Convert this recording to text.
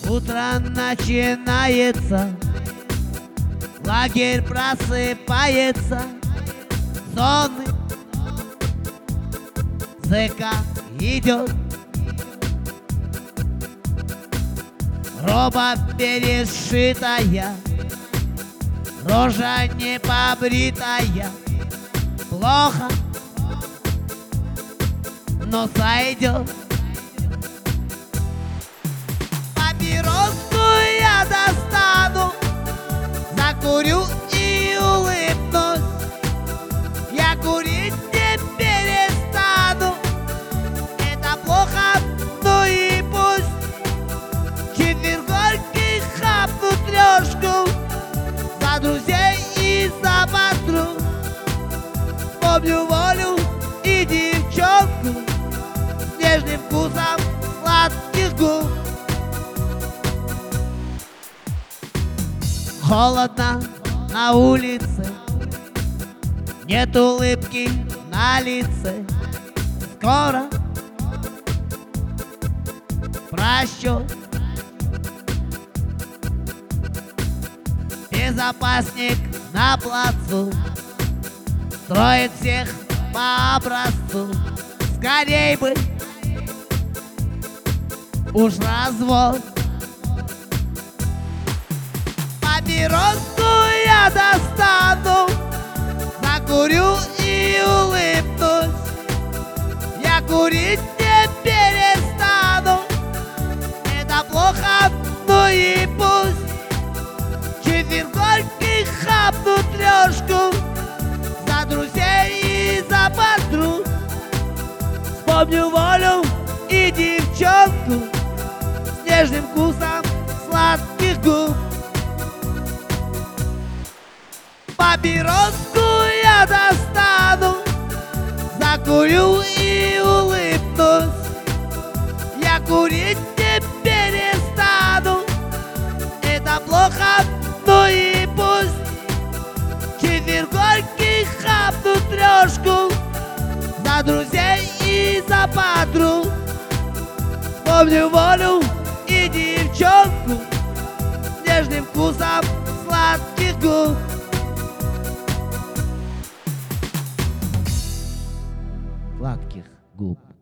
Утро начинается, лагерь просыпается, зоны зэка идет, роба перешитая, рожа не побритая, плохо, но сойдет. Папироску я достану, закурю и улыбнусь. Я курить не перестану, это плохо, ну и пусть. Четвергольки хапну трешку, за друзей и за подруг. Помню волю и девчонку с нежным вкусом сладких губ. Холодно на улице, нет улыбки на лице. Скоро просчет. Безопасник на плацу строит всех по образцу. Скорей бы уж развод. Папироску я достану, закурю и улыбнусь. Я курить не перестану, это плохо, ну и пусть. Четвергольки хапну трешку, за друзей и за подруг. Вспомню волю и девчонку с нежным вкусом сладких губ. Папироску я достану, закурю и улыбнусь. Я курить не перестану, это плохо, ну и пусть. Четвергольки хапну трешку, за друзей и за подруг. Помню волю и девчонку с нежным вкусом сладких губ. Сладких губ.